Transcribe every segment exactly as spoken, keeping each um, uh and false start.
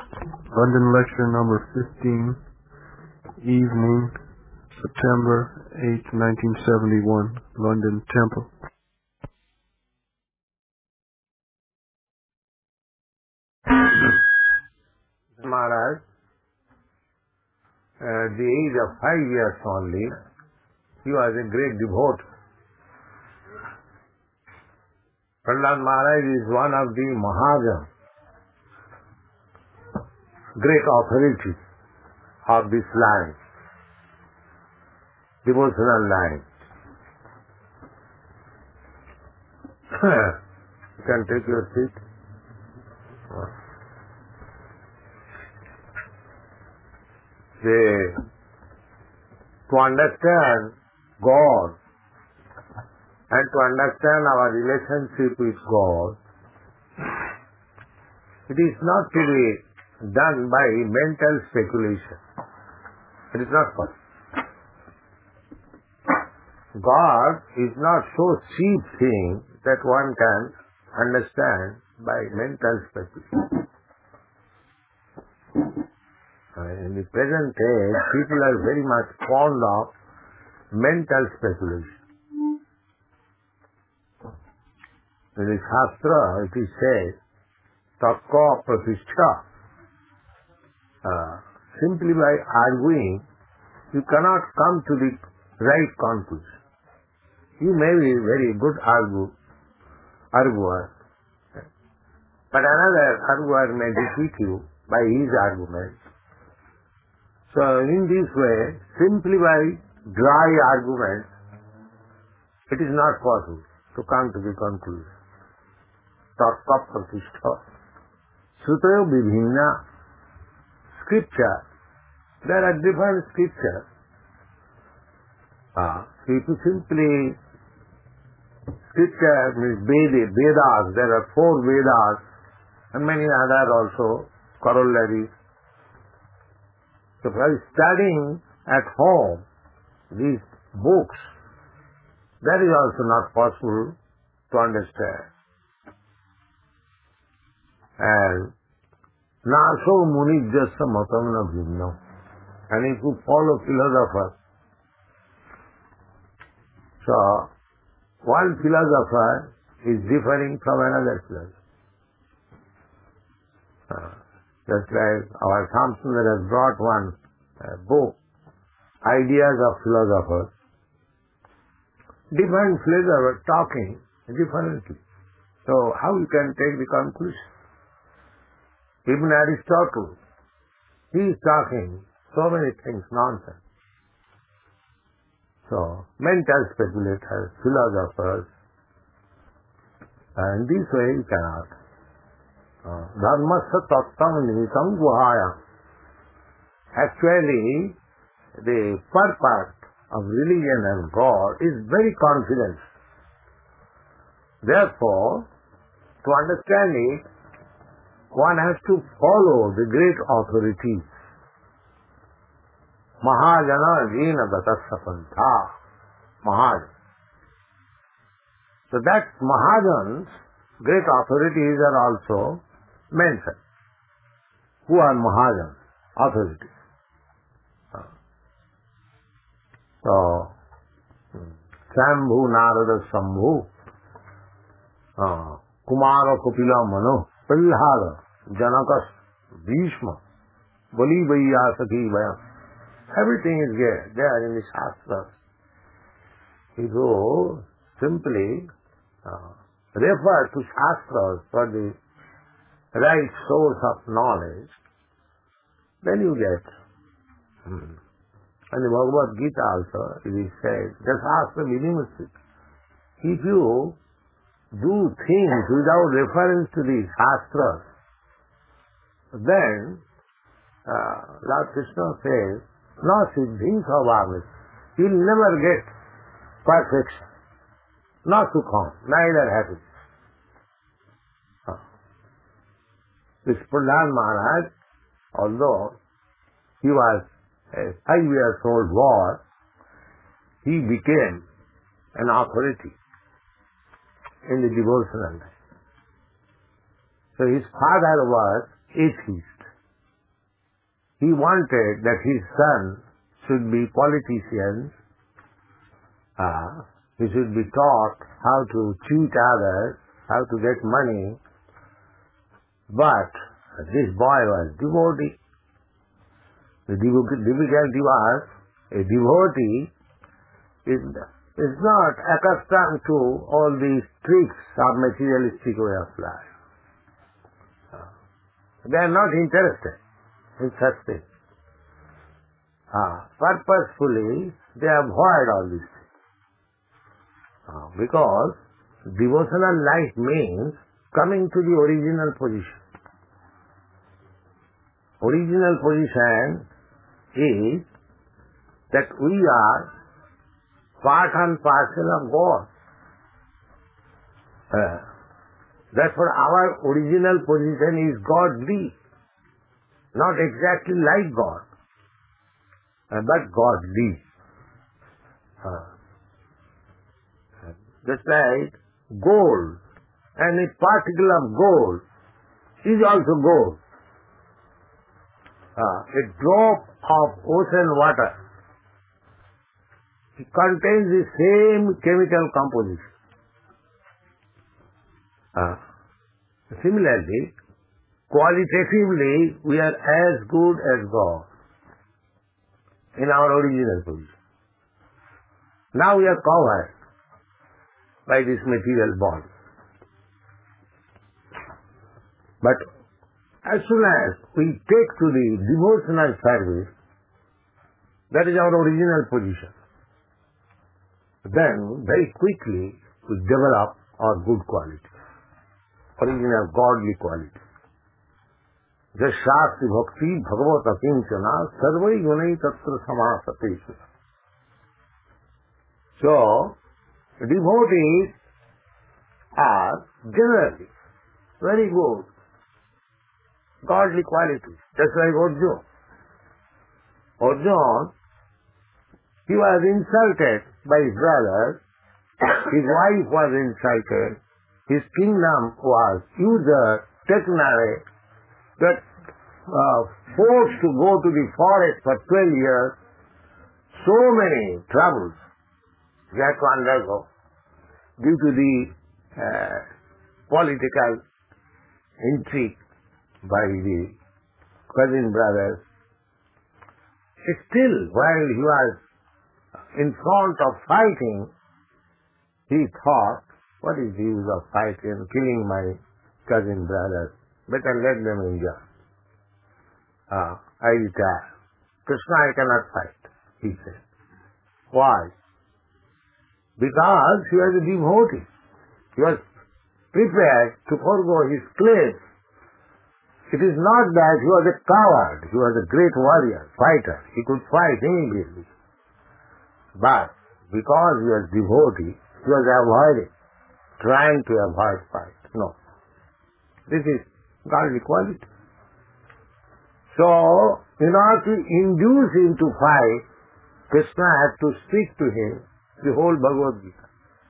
London lecture number fifteen, evening, September eighth, nineteen seventy-one, London Temple. Maharaj, at the age of five years only, he was a great devotee. Prahlad Maharaj is one of the Mahajans, great authorities of this line, devotional line. You can take your seat. They, to understand God and to understand our relationship with God, it is not to be done by mental speculation. It is not possible. God is not so cheap thing that one can understand by mental speculation. In the present age, people are very much fond of mental speculation. In the Shastra, it is said, Takka Pratishtha. Uh, simply by arguing, you cannot come to the right conclusion. You may be a very good argue, arguer, but another arguer may defeat you by his argument. So in this way, simply by dry arguments, it is not possible to come to the conclusion. Takka Pratishtha. Sutra Vibhinna. Scripture. There are different scriptures. Ah, if you simply, scripture means Veda, Vedas, there are four Vedas and many other also corollaries. So by studying at home these books, that is also not possible to understand. And naso munijjasa matam na bhinnam. And if you follow philosophers, so one philosopher is differing from another philosopher. Uh, just like our Samsundar has brought one uh, book, Ideas of Philosophers. Different philosophers talking differently. So how you can take the conclusion? Even Aristotle, he is talking so many things, nonsense. So, mental speculators, philosophers, and this way you cannot. Dharmasya tattam nimitam guhaya. Actually, the purpose of religion and God is very confident. Therefore, to understand it, one has to follow the great authorities. Mahajana jena gatasya pantha. Mahajana. So that Mahajans, great authorities are also mentioned. Who are Mahajans? Authorities. So, Shambhu Narada Shambhu, uh, Kumara Kapila Mano, Prahlada, Janakas, Bhishma, Bali Vaiyasaki Vayam. Everything is there, there in the Shastras. If you simply uh, refer to Shastras for the right source of knowledge, then you get. Hmm. And the Bhagavad Gita also, it is said, just ask the minimalistic. If you do things without reference to the Shastras, then uh, Lord Krishna says, no siddhi savagis. You will never get perfection, not to come, neither happiness. Uh, this Prahlad Maharaj, although he was a five years old boy, he became an authority in the devotional life. So his father was atheist. he wanted that his son should be politicians, uh, he should be taught how to cheat others, how to get money. But this boy was devotee. The difficulty was, a devotee is, is not accustomed to all these tricks of materialistic way of life. They are not interested in such things. Uh, purposefully, they avoid all these things. Uh, because devotional life means coming to the original position. Original position is that we are part and parcel of God. Uh, therefore our original position is godly, not exactly like God, uh, but godly. Uh, just like gold, and a particle of gold is also gold. Uh, a drop of ocean water, it contains the same chemical composition. Uh, similarly, qualitatively, we are as good as God in our original position. Now we are covered by this material body. But as soon as we take to the devotional service, that is our original position. Then, very quickly, we develop our good quality, original godly quality. Jashyasti bhakti bhagavata kinchana sarvai gunai tatra samasate. So, devotees are generally very good, godly qualities. Just like Arjuna. Arjuna, he was insulted by his brothers, his wife was insulted, his kingdom was usurped, taken away, got uh, forced to go to the forest for twelve years, so many troubles he had to undergo due to the uh, political intrigue by the cousin brothers. Still, while he was in front of fighting, he thought, what is the use of fighting, killing my cousin brothers? Better let them enjoy. Ah, I retire. Krishna, I cannot fight, he said. Why? Because he was a devotee. He was prepared to forego his claims. It is not that he was a coward, he was a great warrior, fighter. He could fight immediately. But because he was devotee, he was avoiding, trying to avoid fight. No. This is godly quality. So, in order to induce him to fight, Krishna had to speak to him the whole Bhagavad Gita.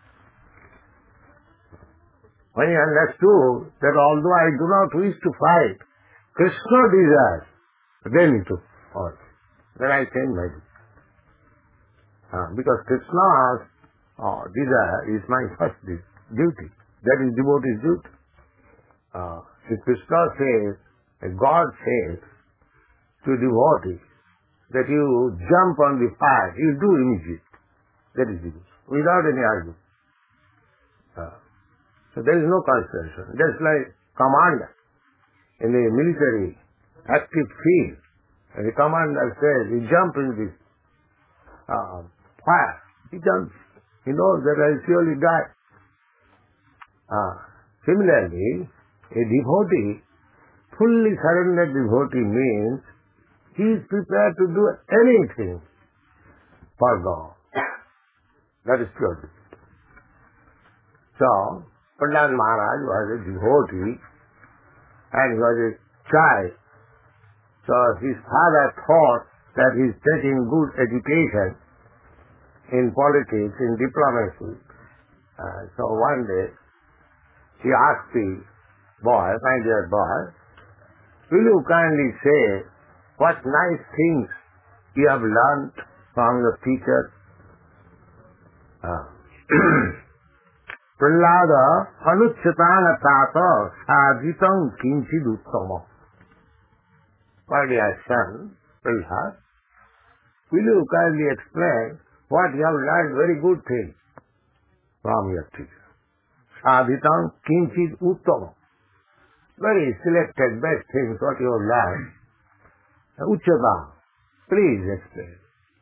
When he understood that although I do not wish to fight, Krishna desires, then he took all. Then I changed my duty. Uh, because Krishna's uh, desire is my first duty. That is devotee's duty. Uh, if Krishna says, if God says to devotee that you jump on the fire, you do immediately. That is devotion, without any argument. Uh, so there is no consideration. Just like commander in the military active field, and the commander says, you jump in this uh, fire. He jumps. He knows that I will surely die. Uh, similarly, a devotee, fully surrendered devotee means he is prepared to do anything for God. That is pure devotee. So, Prahlad Maharaj was a devotee and he was a child. So his father thought that he is taking good education in politics, in diplomacy. Uh, so one day he asked the boy, my dear boy, will you kindly say what nice things you have learned from your teachers. Prahlada anuchyatana tata sadhitam kinchid uttama. My dear son, Prahlad, will you kindly explain what you have learned very good things from your teacher? Sadhitam kinchid uttama. Very selected best things what you have learned. Uchyata, please explain.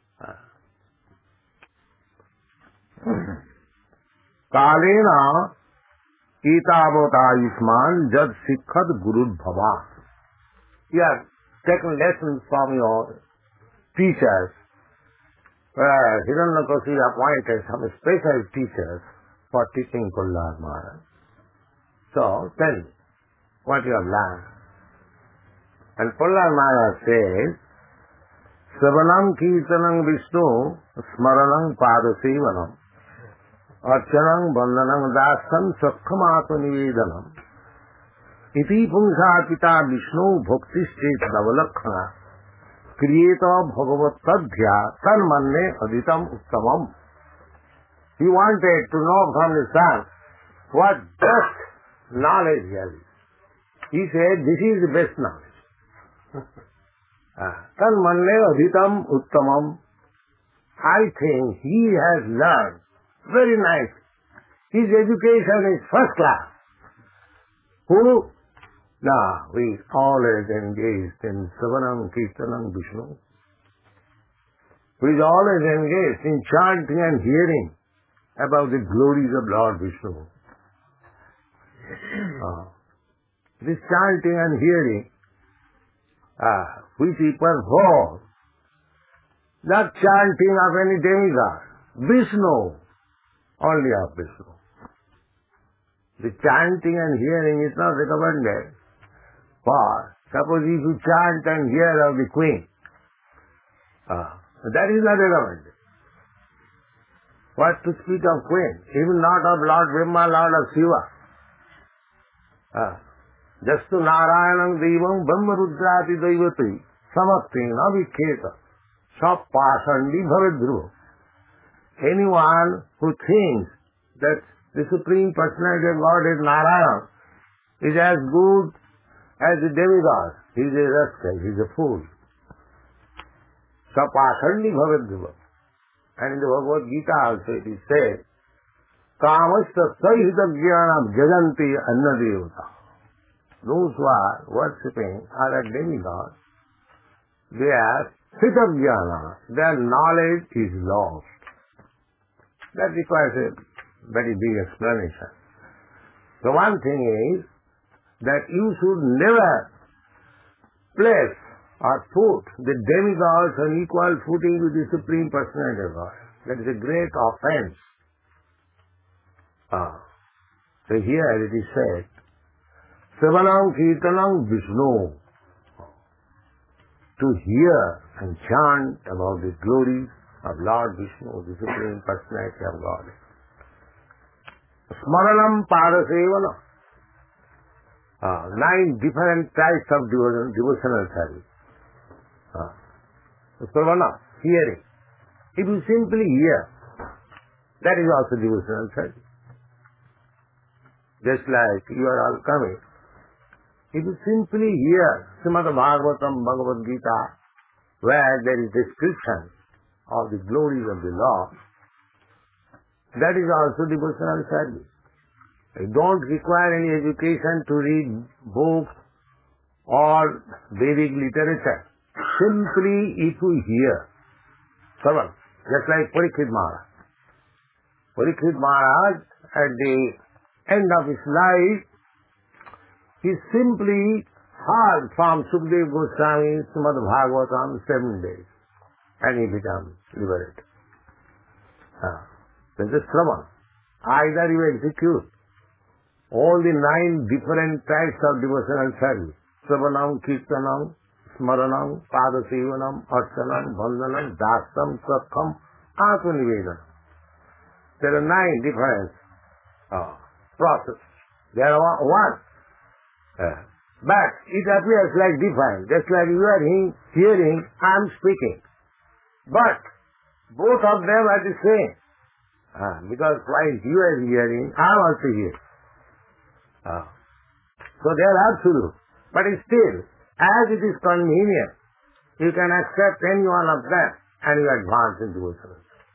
Kalena itavata isman jad sikhat gurud bhava. You have taken lessons from your teachers. Where Hiranyakashipu appointed some special teachers for teaching Prahlad Maharaj. So, tell me what you have learned. And Prahlad Maharaj says, Savanam Kirtanam Vishnu Smaranam Padasevanam Archanam Bandhanam Dasam Sakkhamatma Nivedanam Iti Pungsha Pita Vishnu Bhaktistet Navalakkhana Kriyeta Bhagavat Tadhya Tanmanne Aditam Uttamam. He wanted to know from the son what best knowledge he has. He said, this is the best knowledge. Tanmanne Aditam Uttamam. I think he has learned very nice. His education is first class. Who? Now, we always engaged in Savanam Kirtanam Vishnu. Who is always engaged in chanting and hearing about the glories of Lord Vishnu. Uh, this chanting and hearing, uh, which he performs, not chanting of any demigod, Vishnu, only of Vishnu. The chanting and hearing is not recommended. For suppose if you chant and hear of the queen, uh, that is not recommended. What to speak of queen? Even not of Lord Brahma, Lord of Shiva. Uh, Jastu Narayanam Devam Brahma Rudrati Daivati Samakti Navikheta Sapasandi Bhavedru. Anyone who thinks that the Supreme Personality of God is Narayan is as good as the demigod. He is a rascal, he is a fool. Sapasandi Bhavedru. And in the Bhagavad Gita also it is said, Kamasta Sahita Jnanam Jajanti Annadevata. Those who are worshipping other demigods, their Sita Jnana, their knowledge is lost. That requires a very big explanation. The one thing is that you should never place or put the demigods on equal footing with the Supreme Personality of God. That is a great offense. Ah. So here it is said, Savanam Kirtanam Vishnu. To hear and chant about the glories of Lord Vishnu, the Supreme Personality of God. Smaranam Padasevanam. Ah, nine different types of devotion, devotional service. Ah. Sravana, hearing. If you simply hear, that is also devotional service. Just like you are all coming. If you simply hear Srimad Bhagavatam, Bhagavad Gita, where there is description of the glories of the Lord, that is also devotional service. You don't require any education to read books or Vedic literature. Simply if you hear, Savan, just like Parikshit Maharaj. Parikshit Maharaj, at the end of his life, he simply heard from Sukadeva Goswami Srimad Bhagavatam seven days, and he became liberated. Ah. This is Sravan. Either you execute all the nine different types of devotional service, Sravanam, Kirtanam, Smaranam, Padasevanam, Archanam, Bandhanam, Dasam, Sakham, Atmanivedanam. There are nine different uh, processes. There are one. Uh, But it appears like different, just like you are he- hearing, I am speaking. But both of them are the same. Ah, because while you are hearing, I am also hearing. Ah. So they are absolute. But still, as it is convenient, you can accept any one of them and you advance in devotion.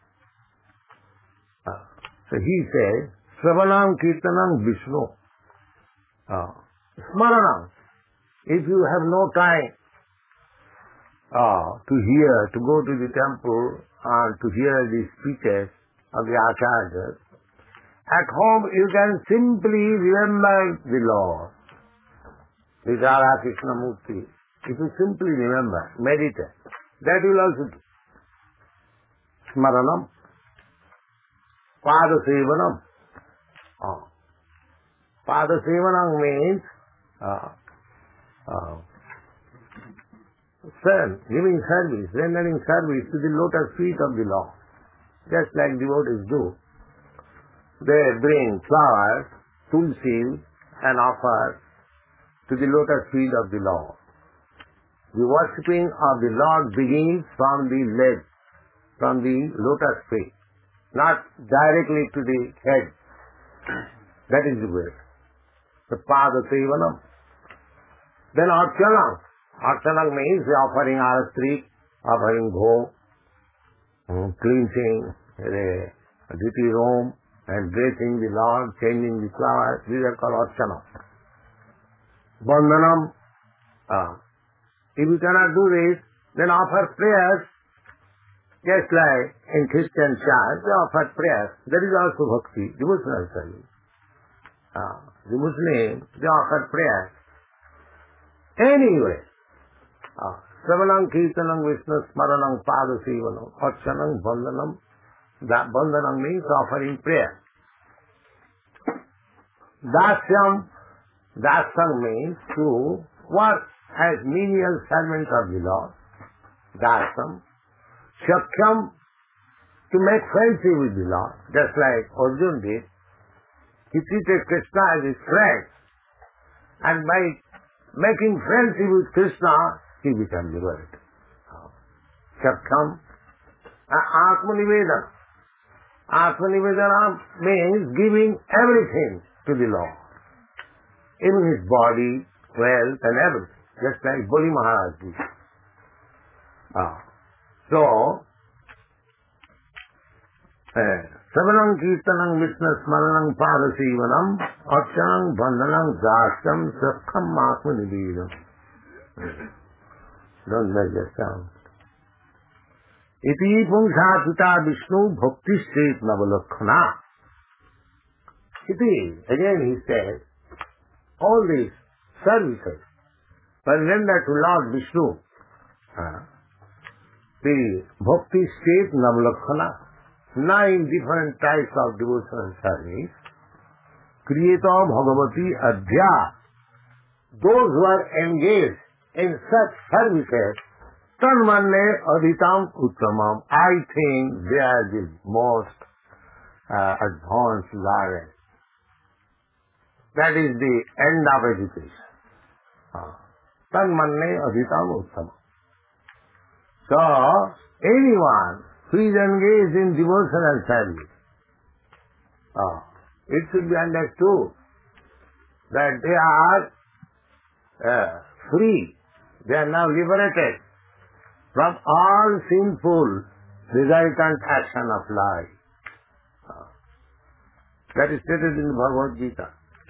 Ah. So he says, Sravanam Kirtanam Vishnu. Ah. Smaranam. If you have no time uh, to hear, to go to the temple and to hear the speeches of the acharyas, at home you can simply remember the Lord, the Radha Krishna Murti. If you simply remember, meditate, that will also do. Smaranam, Pada Sevanam. Oh. Pada Sevanam means uh, uh, Son, giving service, rendering service to the lotus feet of the Lord. Just like devotees do. They bring flowers, tulsi, and offer to the lotus feet of the Lord. The worshipping of the Lord begins from the leg, from the lotus feet, not directly to the head. That is the way. The Pada Sevanam. Then Archanam. Archanam means the offering arastri, offering bhog, cleansing the duty room, and dressing the Lord, changing the flowers. These are called Archanam. Bandhanam. Uh, if you cannot do this, then offer prayers. Just like in Christian church, they offer prayers. That is also bhakti, devotional service. Uh, the Muslims, they offer prayers. Anyway, uh, Sravanam Kirtanam Vishnu Smaranam Pada Sevanam Archanam Bandhanam. That Bandhanam means offering prayer. Dasyam, Dasyam means to work as menial servants of the Lord. Dasyam. Shakyam, to make friendship with the Lord, just like Arjuna did. He treated Krishna as his friend, and by making friendship with Krishna, he became liberated. Shakyam. Atmanivedana. Atmanivedana means giving everything to the Lord, even his body, wealth, and everything, just like Bali Maharaj did. Ah. So, Savanam Kirtanam Vishnu Smaranam Pada Sevanam Archanam Bandhanam Dasyam Sakham Atmanivedam. Don't make that sound. Iti Pungsha Pita Vishnu Bhakti State Navalakkhana. Iti, again he says, all these services were rendered to Lord Vishnu. Uh, the Bhakti state Navalakkhana, nine different types of devotional service. Kriyata Bhagavati Adhya. Those who are engaged in such services, Tanmanne Adhitam Uttamam. I think they are the most uh, advanced learned. That is the end of education. Tanmanne Adhitam Uttamam. So, anyone who is engaged in devotional service, uh, it should be understood that they are uh, free. They are now liberated from all sinful resultant action of life. Uh, that is stated in the Bhagavad Gita.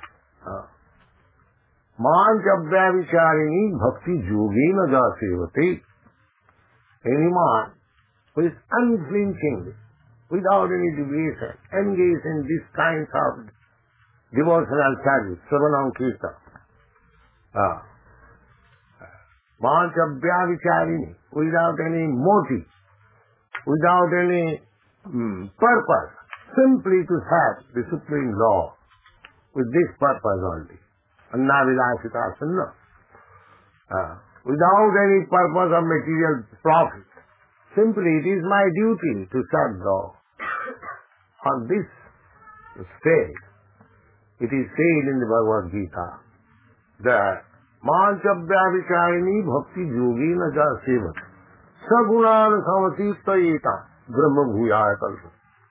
Manchabhya vicharini bhakti yogena jasevati. Any man who is unflinching, without any deviation, engaged in this kind of devotional service, Sravanam Kirtan. Ah. Manchabhya vicharini, without any motive, without any mm, purpose, simply to serve the Supreme Lord, with this purpose only. Annavilasita Sunna. Uh, without any purpose of material profit. Simply it is my duty to serve Lord. On this stage, it is said in the Bhagavad Gita that मांचव्याभिचारिणी भक्ति योगी न जा सेवक सगुणान समतीर्थयेता ब्रह्म भूयाय कल्प.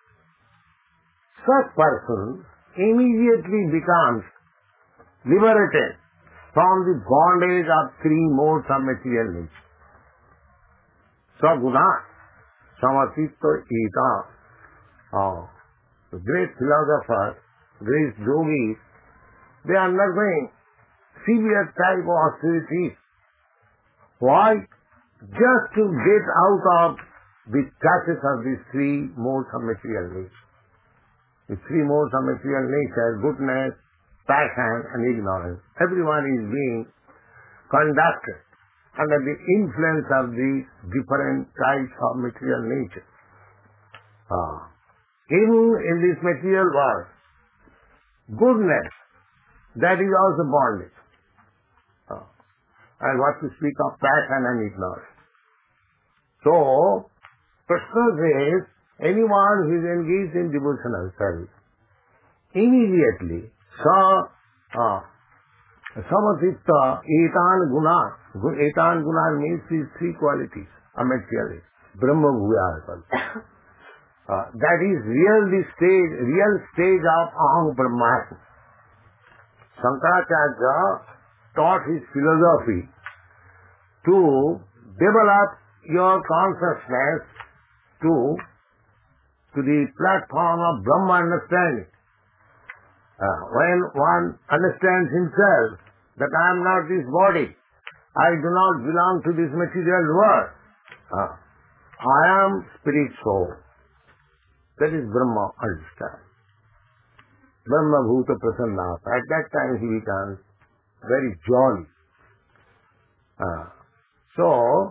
Such person immediately becomes liberated from the bondage of three modes of material nature. Saguna samatitayeta. Oh, the great philosophers, great yogis, they are undergoing severe type of austerities. Why? Just to get out of the touches of these three modes of material nature. The three modes of material nature, goodness, passion and ignorance. Everyone is being conducted under the influence of these different types of material nature. Ah. Even in this material world, goodness, that is also bondage. Ah. And what to speak of passion and ignorance. So, Krishna says, anyone who is engaged in devotional service, immediately, sa, ah, samatitta, etan guna, etan guna means these three qualities of materialism, Brahma Bhuyaya. Uh, that is real the stage, real stage of Aham Brahmasmi. Shankaracharya taught his philosophy to develop your consciousness to, to the platform of Brahma understanding. Uh, when one understands himself that I am not this body, I do not belong to this material world, uh, I am spirit soul. That is Brahma understand. Brahma Bhuta Prasannata. At that time he becomes very jolly. Uh, so,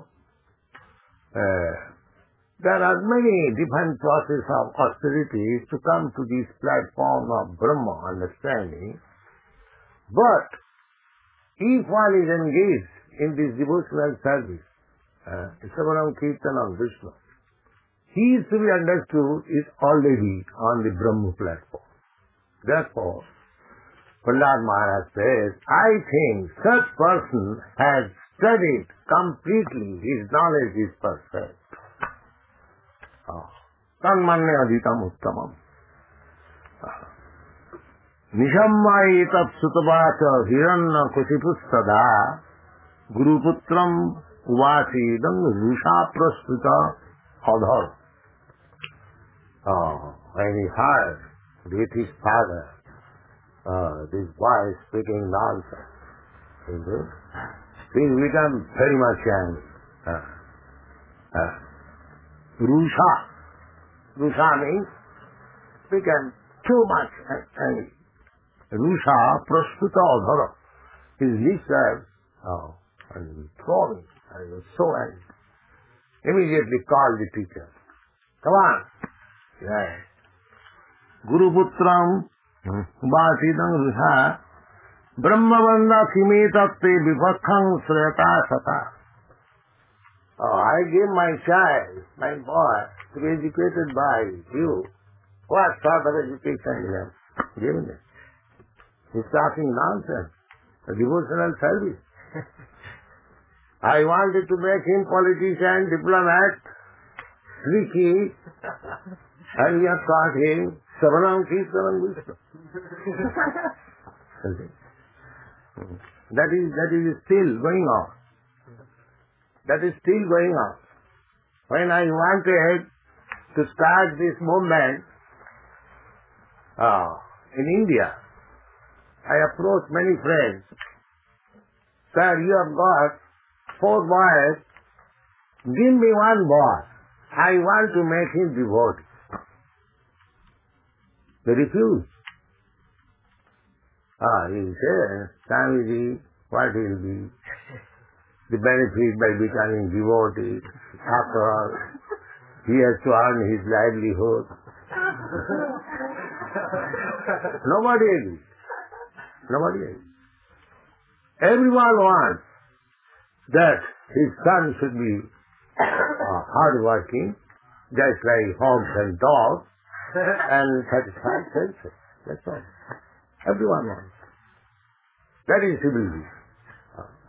uh, there are many different processes of austerities to come to this platform of Brahma understanding. But, if one is engaged in this devotional service, uh, Sravanam Kirtanam Vishnu, he is to be understood is already on the Brahma platform. Therefore, Prahlad Maharaj says, I think such person has studied completely, his knowledge is perfect. Tanmanne adhitam uttamam. Nishamma etat sutavacha hiranna kusipustada guruputram uvasidam rusha prastuta adhar. Oh, when he heard with his father, uh, this boy speaking nonsense, he became very much angry. Uh, uh, Rusha. Rusha means became too much angry. Rusha prastuta adhara. His lips were oh, and thrown. I was so angry. Immediately called the teacher. Come on. Yes. Guru Putram Vasidam Rusha Brahmavanda Simetatte Vipakhang Sreta Sata. Oh, I gave my child, my boy, to be educated by you. What sort of education you have given him? He's talking nonsense. A devotional service. I wanted to make him politician, diplomat, sneaky, and we have taught him Sravanam Kirtanam Vishnu. That is, that is still going on. That is still going on. When I wanted to start this movement uh, in India, I approached many friends. Sir, you have got four boys. Give me one boy. I want to make him devotee. They refused. Ah, he said, Swamiji, what will be the benefit by becoming devotee? After all, he has to earn his livelihood. Nobody agrees. Nobody agrees. Everyone wants that his son should be uh, hard-working, just like hogs and dogs, and satisfied senses. That's all. Everyone wants. That is civility.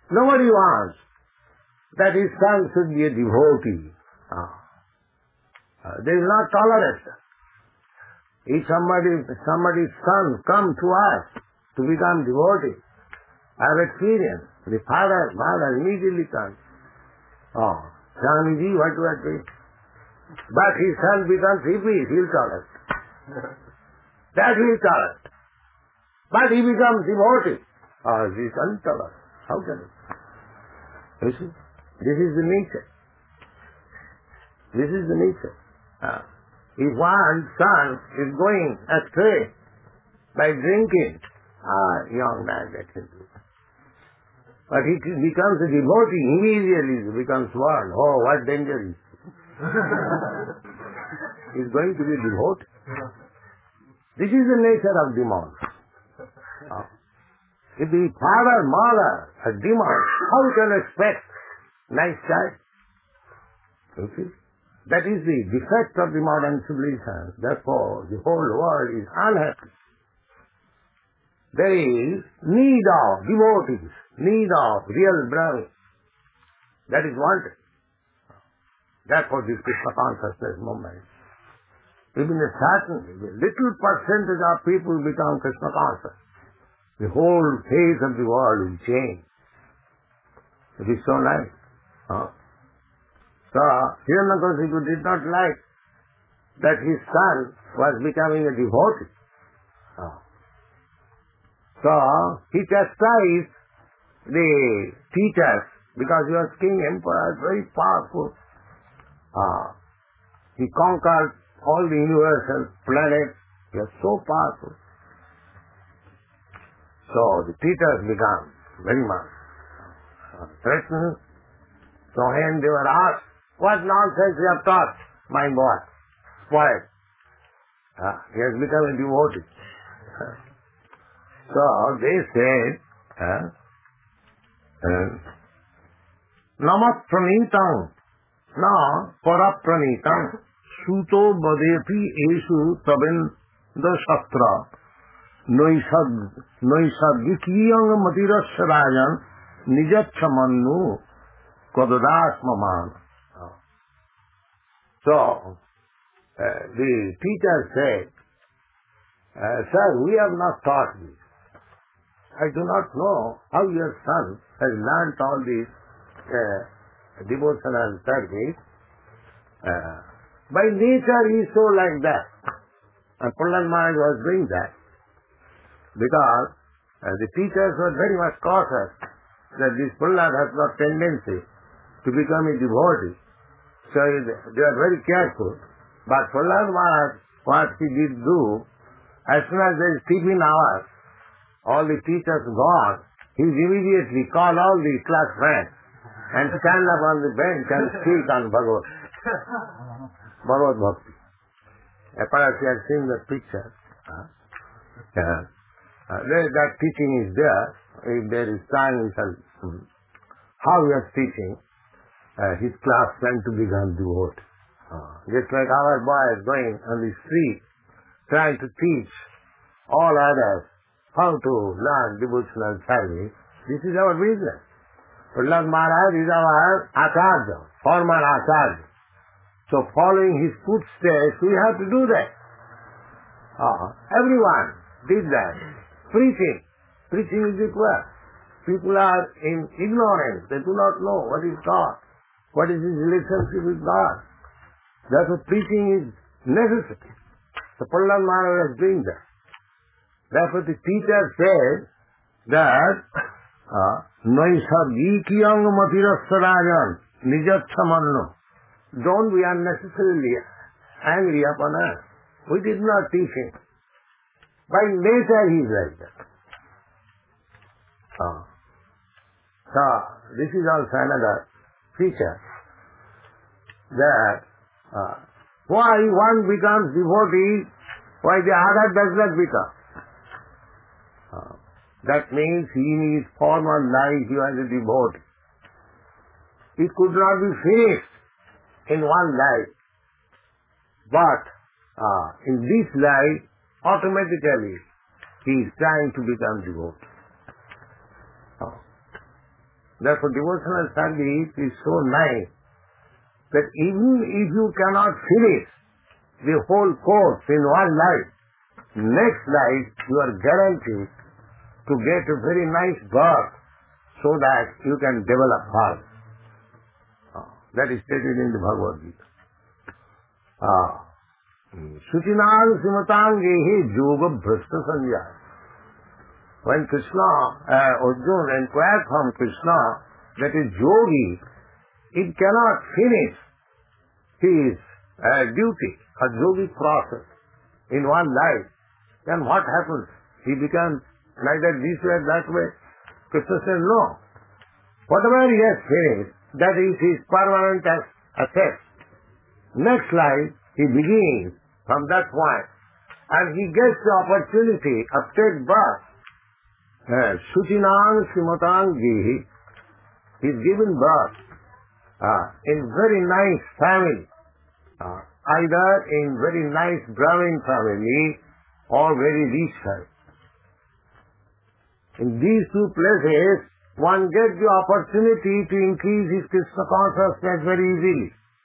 Nobody wants that his son should be a devotee. Uh, uh, they will not tolerate that. If somebody, somebody's son come to us to become devotee, I have experience. The father, mother immediately comes. Oh, Swamiji, what do I do? But his son becomes hippie, he'll tolerate. That he'll tolerate. But he becomes devotee. Oh, this is intolerant. How can it? You see? This is the nature. This is the nature. Uh, if one son is going astray by drinking, ah, young man, that can do. But he becomes a devotee, immediately he becomes one. Oh, what danger is he? He's going to be devotee. This is the nature of demons. Uh, if the father, mother, a demon, how can you expect nice child? You see? That is the defect of the modern civilization. Therefore, the whole world is unhappy. There is need of devotees, need of real brahmin. That is wanted. Therefore, this Krishna consciousness movement. Even a certain, a little percentage of people become Krishna conscious, the whole face of the world will change. It is so nice. Huh? So, Hiranyakashipu did not like that his son was becoming a devotee. Huh? So, he chastised the teachers because he was king, emperor, very powerful. Uh, he conquered all the universal planets. He was so powerful. So, the teachers began very much uh, threatened. So, when they were asked, what nonsense you have taught, my boy? Spoiled. Uh, he has become a devotee. So they said, uh, uh, Namat pranitam, na parapranitam, suto badepi esu tabinda shastra, noisagikiyang matirasrayan nijacchamannu kadadasmaman. So, uh, the teacher said, uh, sir, we have not taught this. I do not know how your son has learnt all this uh, devotional service. Uh, by nature he is so like that. And Prahlad Maharaj was doing that. Because uh, the teachers were very much cautious that this Prahlad has got tendency to become a devotee. So they are very careful. But Prahlad Maharaj, what he did do, as soon as there is tiffin hour, all the teachers gone, he immediately call all the class friends and stand up on the bench and speak on Bhagavad. Bhagavad Bhakti. Perhaps you have seen that picture. Huh? Yeah. Uh, there, that teaching is there. If there is time, we shall... Hmm. How he was teaching, uh, his class went to become devotee. Uh, just like our boys going on the street, trying to teach all others how to learn devotional service. This is our business. Prahlad Maharaj is our Acharya, former Acharya. So following his footsteps, we have to do that. Uh, everyone did that. Preaching. Preaching is required. People are in ignorance. They do not know what is God. What is his relationship with God. Therefore preaching is necessary. So Prahlad Maharaj was doing that. Therefore the teacher said that Naisargikiyang matirasarajan nijacchamanno. Don't be unnecessarily angry upon us. We did not teach him. By nature he is like that. Uh, so this is also another feature that uh, why one becomes devotee, why the other does not become. Uh, that means in his former life he was a devotee. It could not be finished in one life. But uh, in this life, automatically he is trying to become devotee. Uh, Therefore devotional service is so nice that even if you cannot finish the whole course in one life, next life you are guaranteed to get a very nice birth so that you can develop further. Uh, that is stated in the Bhagavad Gita. Uh, Sutinam simatangehi yoga bhrashta sanjaya. When Krishna, uh, Arjuna inquired from Krishna that a yogi, it cannot finish his uh, duty, a yogic process in one life, then what happens? He becomes neither this way or that way. Krishna says, no. Whatever he has finished, that is his permanent asset. Next life, he begins from that point, and he gets the opportunity of take birth. Sutinang Simatang Gihi, he is given birth uh, in very nice family, uh, either in very nice Brahmin family or very rich family. In these two places, one gets the opportunity to increase his Krishna consciousness very easily.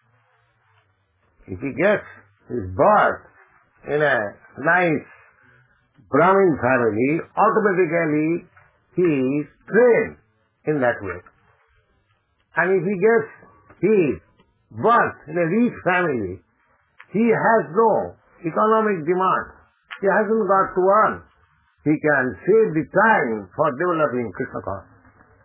If he gets his birth in a nice Brahmin family, automatically he is trained in that way. And if he gets his birth in a rich family, he has no economic demand. He hasn't got to earn. He can save the time for developing Krishna consciousness.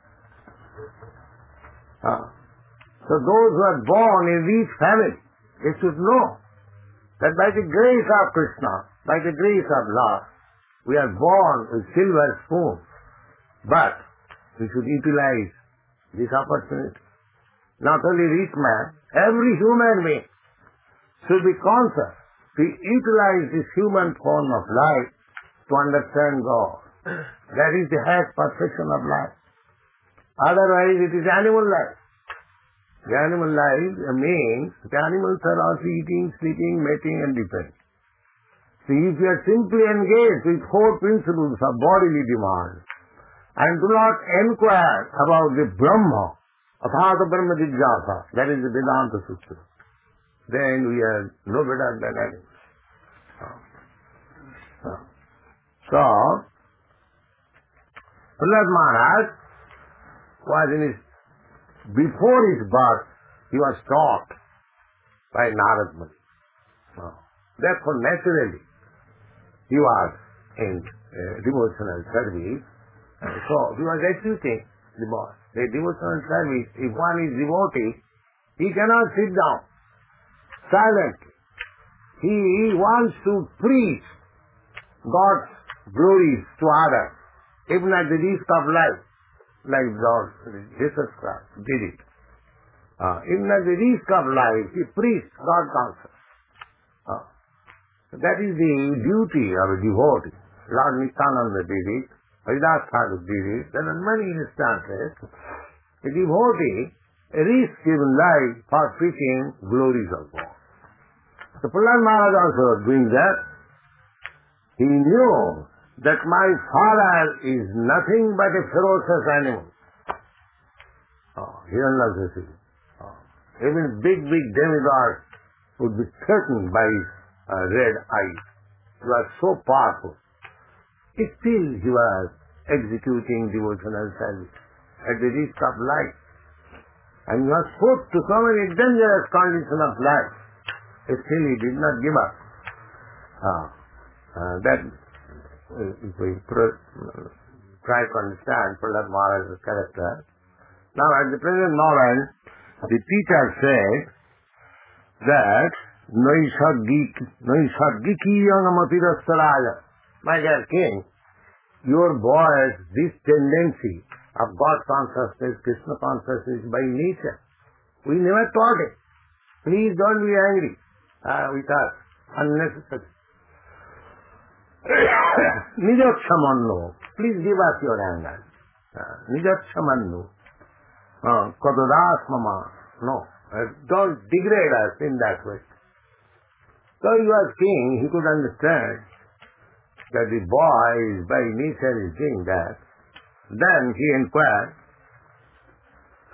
Uh, so those who are born in rich family, they should know that by the grace of Krishna, by the grace of Lord, we are born with silver spoons, but we should utilize this opportunity. Not only rich man, every human being should be conscious to utilize this human form of life to understand God. That is the highest perfection of life. Otherwise it is animal life. The animal life means the animals are also eating, sleeping, mating and depending. So if you are simply engaged with four principles of bodily demand and do not inquire about the Brahma, Athata Brahma Jigyasa, that is the Vedanta Sutra, then we are no better than animals. So, Prahlad Maharaj was in his, before his birth, he was taught by Narad Muni. Therefore, naturally, he was in uh, devotional service, and so he was executing the boss. The devotional service, if one is devotee, he cannot sit down silently. He wants to preach God's glories to others, even at the risk of life, like Lord Jesus Christ did it. Uh, even at the risk of life, he preached God's counsel. Uh, that is the duty of a devotee. Lord Nityananda did it, Haridas Thakur did it. There are many instances. A devotee risks even life for preaching glories of God. So Prahlad Maharaj also was doing that. He knew that my father is nothing but a ferocious animal. Oh, Hiranyakashipu. Oh. Even big, big demigods would be threatened by his uh, red eyes. He was so powerful. Still he was executing devotional service at the risk of life. And he was put to so many dangerous conditions of life. Still he did not give up. Uh, uh, that uh, if we pr- uh, try to understand Prahlad Maharaj's character. Now at the present moment, the teacher said that Naisargikiyangamatirastaraya. My dear king, your boys, this tendency of God consciousness, Krishna consciousness by nature. We never taught it. Please don't be angry uh, with us, unnecessary. Nijakshamanno, please give us your anger. Uh, Nijakshamanno, uh, Kadodas mama, no, uh, don't degrade us in that way. So he was king, he could understand that the boy is by nature is doing that. Then he inquired,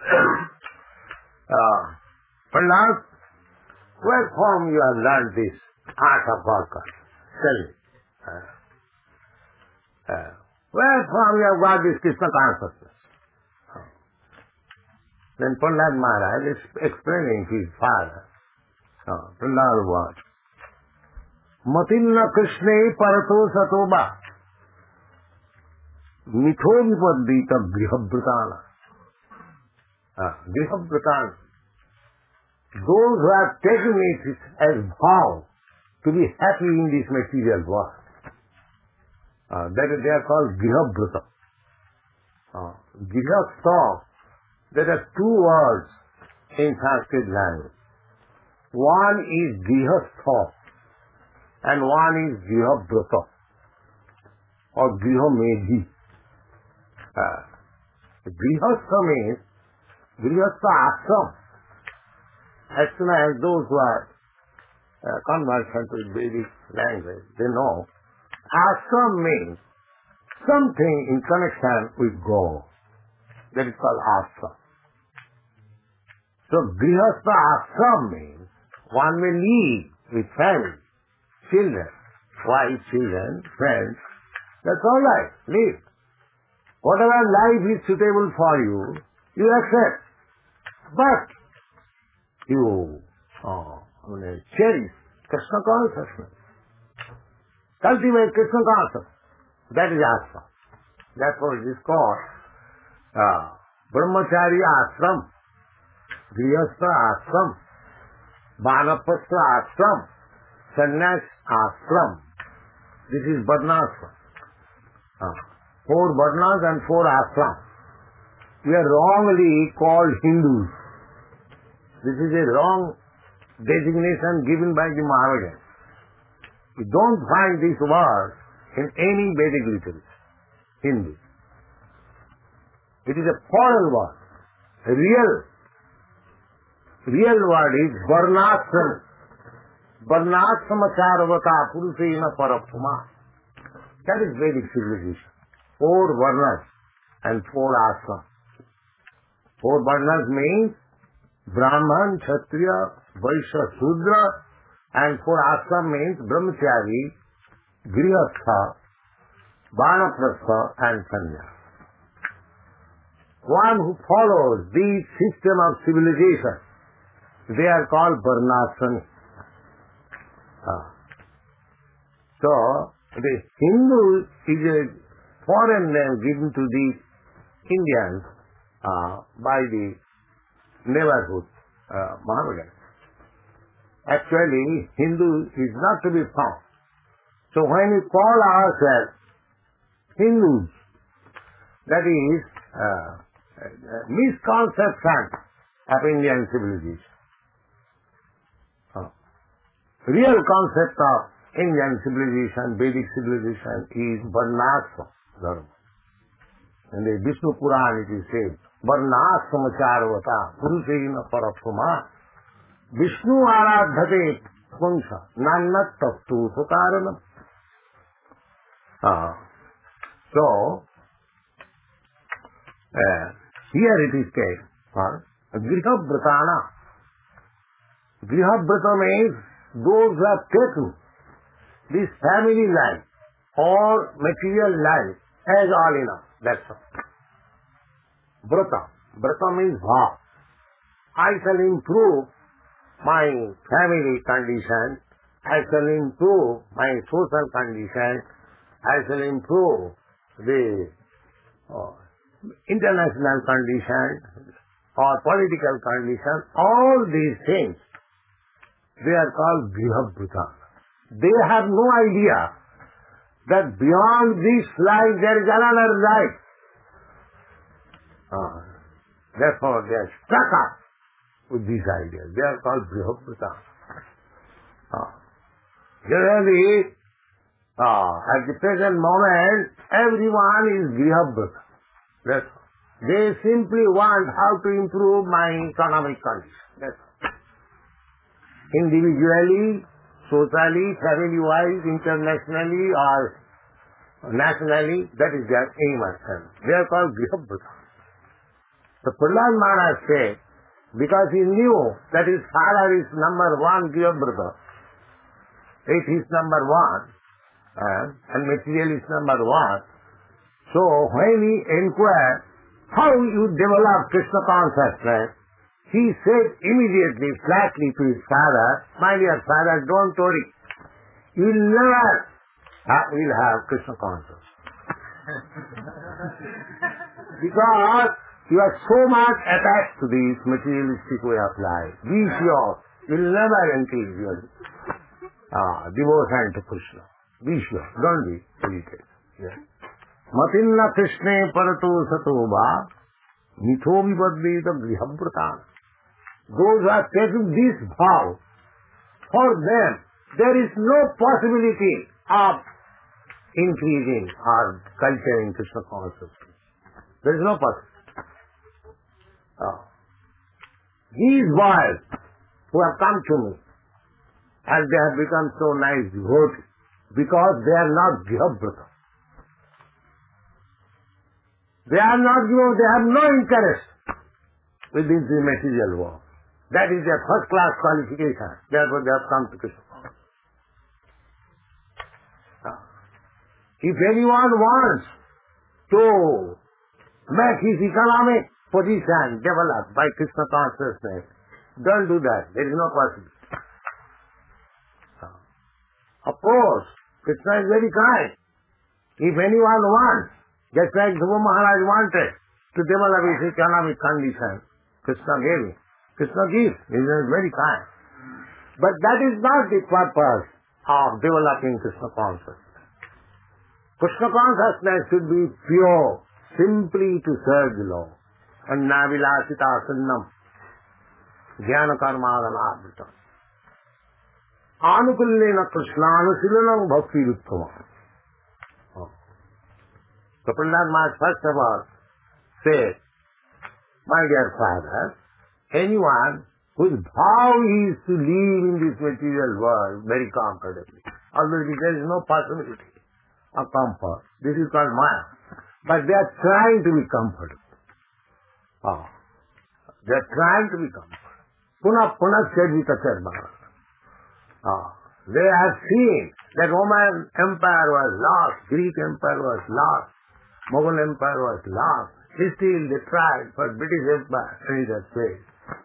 uh, Prahlad, where from you have learned this art of worker? Tell me. Uh, uh, where from you have got this Krishna consciousness? Uh, then Prahlad Maharaj is explaining to his father. Uh, Prahlad was, Matinna Krishne parato satoba mitho vipaddita grihabhritana. Uh, grihabhritana. Those who have taken it as vow to be happy in this material world. Uh, that is, they are called grihabhrita. Uh, Grihastha, there are two words in Sanskrit language. One is grihastha and one is grihabhrita or grihamedhi. Uh, grihastha means grihastha ashram. As soon as those who are uh, conversant with Vedic language, they know ashram means something in connection with God. That is called ashram. So grihastha ashram means one may live with family, children, wife, children, friends. That's all right. Live. Whatever life is suitable for you, you accept. But you oh, I mean, cherish Krishna consciousness. Cultivate Krishna consciousness. That is ashram. That's what it is called. Uh, Brahmachari ashram, Grihastha ashram, Banapastra ashram, Sannyas ashram. This is Varnashram. Uh, four Varnas and four ashrams. We are wrongly called Hindus. This is a wrong designation given by the Mahavajans. You don't find this word in any Vedic literature, Hindu. It is a foreign word. A real, real word is Varnashram. Varnashramacharvata purusena parapuma. That is Vedic civilization. Four Varnas and four ashrams. Four Varnas means Brahman, Kshatriya, Vaishya, Shudra, and four ashram means Brahmachari, Grihastha, Vanaprastha, and Sannyas. One who follows this system of civilization, they are called Varnashrami. Ah. So, the Hindu is a foreign name given to the Indians uh, by the neighborhood uh, Mahavajans. Actually, Hindu is not to be found. So when we call ourselves Hindus, that is uh, a misconception of Indian civilization. Uh, real concept of Indian civilization, Vedic civilization is Varnashram Dharma. In the Vishnu Puran it is said, Varnashramacharvata purusena parapuma Vishnu aradhate punsha nannat tattu sukaranam. Uh, so, uh, here it is said, uh, Grihabhritana. Grihabhrita means those who have taken this family life or material life as all enough. That's all. Vrata. Vrata means vow. I shall improve my family condition. I shall improve my social condition. I shall improve the uh, international condition or political condition. All these things, they are called Grihabhrita. They have no idea that beyond this life there is another life. Uh, therefore they are stuck up with these ideas. They are called Grihabhrita. Uh, generally, uh, at the present moment, everyone is Grihabhrita. That's all. They simply want how to improve my economic condition. That's all. Individually, socially, family-wise, internationally or nationally, that is their aim and end. They are called Grihabhrita. So Prahlad Maharaj said, because he knew that his father is number one Griyabrata, it is number one, uh, and material is number one. So when he inquired how you develop Krishna consciousness, he said immediately, flatly to his father, my dear father, don't worry. You will never ha- will have Krishna consciousness. Because you are so much attached to this materialistic way of life. Be sure you will never increase your uh, devotion to Krishna. Be sure. Don't be irritated. Yes. Matinna Krishne parato satoba mitho vibadveda grihabratan. Those who are taking this vow, for them there is no possibility of increasing or culturing Krishna consciousness. There is no possibility. Oh. These boys who have come to me, and they have become so nice devotees, because they are not Grihabrata. They are not, you know, they have no interest within the material world. That is their first class qualification. Therefore they have come to Krishna. If anyone wants to make his economic position developed by Krishna consciousness, don't do that. There is no possibility. Of course, Krishna is very kind. If anyone wants, just like Dhruva Maharaj wanted to develop his economic condition, Krishna gave him. Krishna gives. He is very kind. But that is not the purpose of developing Krishna consciousness. Krishna consciousness should be pure, simply to serve the Lord. And navilasita sunnam, jnana karmadana anukullena krishnaanusilanam bhakti ruttama. So Prahlad Maharaj first of all said, my dear father, anyone whose vow is to live in this material world very comfortably, although there is no possibility of comfort, this is called Maya, but they are trying to be comfortable. Oh. They are trying to be comfortable. Puna puna chedvita charma. Oh. They have seen that Roman Empire was lost, Greek Empire was lost, Mughal Empire was lost. Still they tried for British Empire to reach that place.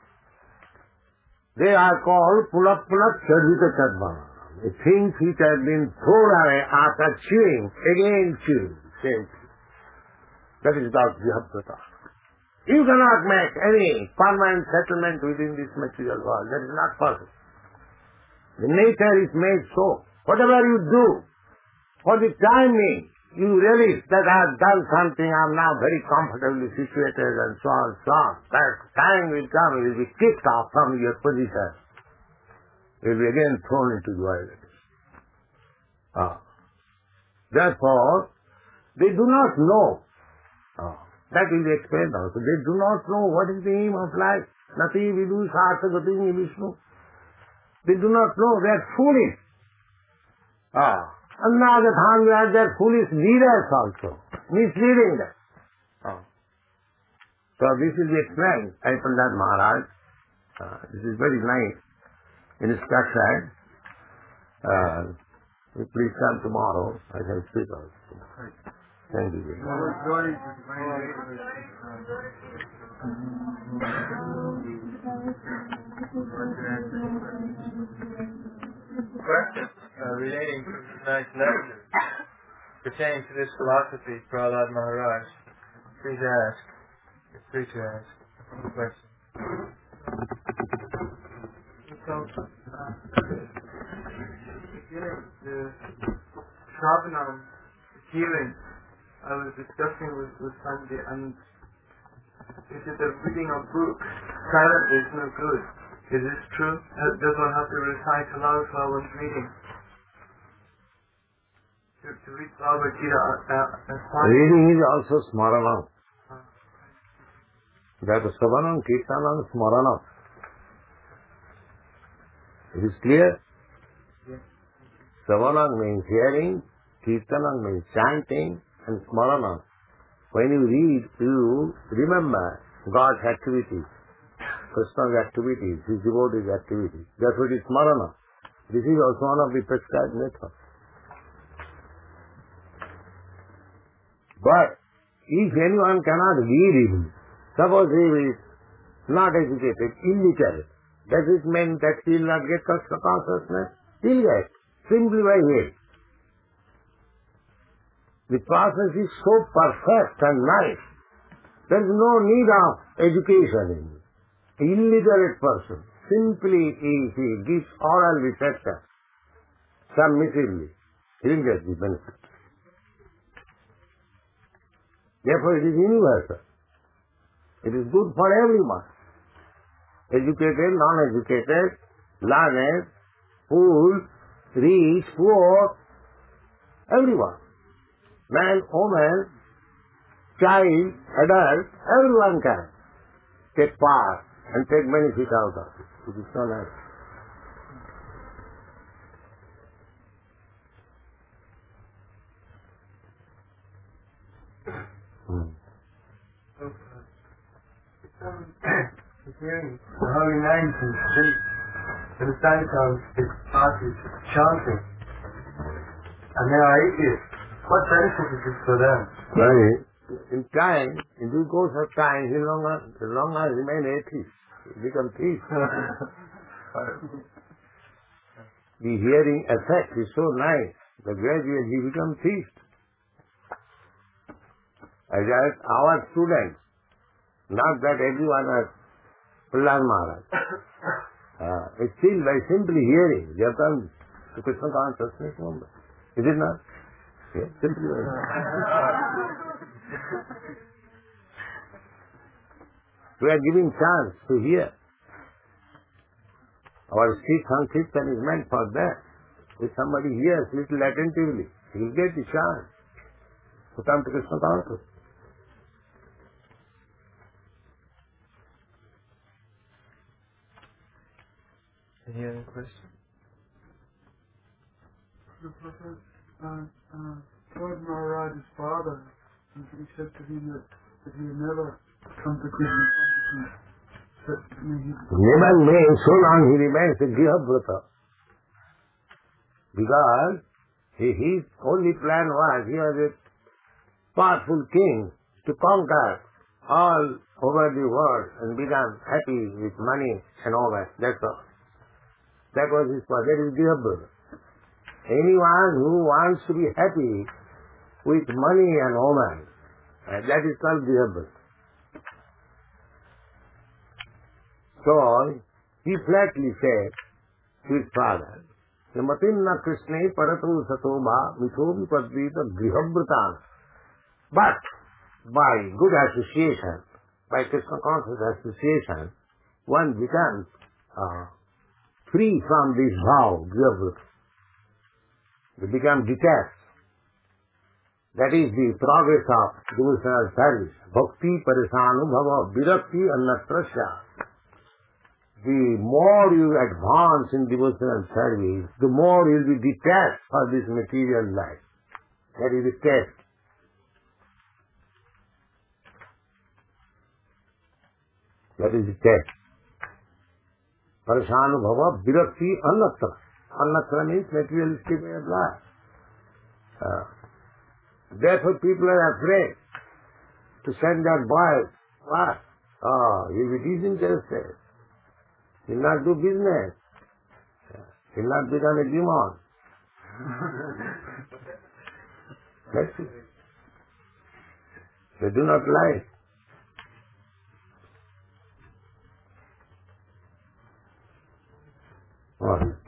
They are called pula pula chedvita charma. The things which have been thrown away after chewing, again chewing. Same thing. That is called Grihabrata. You cannot make any permanent settlement within this material world. That is not possible. The nature is made so. Whatever you do, for the time being, you realize that I have done something, I am now very comfortably situated and so on and so on. That time will come, you will be kicked off from your position. You will be again thrown into the violence. Ah. Therefore, they do not know. Ah. That will be explained also. They do not know what is the aim of life. Nati vidu sartha gati Vishnu. They do not know. They are foolish. Ah. And now the time we are their foolish leaders also. Misleading them. Ah. So this will be explained by Prahlad Maharaj. Ah. This is very nice instruction. Uh, please come tomorrow. I shall speak also. Thank you. Question uh, relating to tonight's lecture pertaining to this philosophy, Prahlad Maharaj. Please ask. You're free to ask. Question. So, uh, beginning the Shravanam healing, I was discussing with, with somebody, and he said that reading a book silently is no good. Is this true? Does one have to recite aloud while one's reading? To, to read Bhagavad Gita uh, as silent? Reading is also smarana. That is Savanam, Kirtanam, Smarana. It is clear? Yes. Savanam means hearing, Kirtanam means chanting, and Smarana. When you read, you remember God's activities, Krishna's activities, his devotees' activities. Therefore it is smarana. This is also one of the prescribed methods. But if anyone cannot read even, suppose he is not educated, illiterate, does it mean that he will not get Krishna consciousness? He will get, simply by hearing. The process is so perfect and nice. There is no need of education in it. Illiterate person, simply if he gives oral reception, submissively, he will get the benefit. Therefore it is universal. It is good for everyone. Educated, non-educated, learned, fool, rich, poor, everyone. Man, woman, child, adult, everyone can take part and take benefit out of it. It is so nice. Hmm. Hearing the holy names in the street, at the same time it's parties chanting, and they are atheists. What benefit is this for them? Right. In time, in due course of time, he no longer, no longer remain atheist. He become thief. The hearing effect is so nice that gradually he becomes thief. As our students, not that everyone has Prahlad Maharaj. Uh, it's still by simply hearing, they have come to Krishna consciousness moment. Is it not? Yes, simply hearing. We are giving chance to hear. Our street Sankirtan is meant for that. If somebody hears little attentively, he will get the chance to come to Krishna consciousness. Any other question? The Prophet uh, uh, told Maharaj's father, and he said to him that, that he would never come to Krishna consciousness. That, I mean, he, Never may, so long he remains a Grihabrata. Because he, his only plan was, he was a powerful king to conquer all over the world and become happy with money and all that. That's all. That was his part. That is Grihabrata. Anyone who wants to be happy with money and woman, uh, that is called Grihabrata. So, he flatly said to his father, Matinna Krishna Paratu Satobha Mithobi Padvita Grihabratan. But, by good association, by Krishna conscious association, one becomes uh, free from this vow, Grihabrata. They become detached. That is the progress of devotional service. Bhakti Parisanu Bhava Virakti Annatrasya. The more you advance in devotional service, the more you will be detached from this material life. That is the test. That is the test. Parasanu Bhava Virakti Annatra. Annatra means materialistic way of life. Uh, therefore people are afraid to send their boys. What? Oh, he will be disinterested. He will not do business. He will not become a demon. That's it. They do not like. Oh.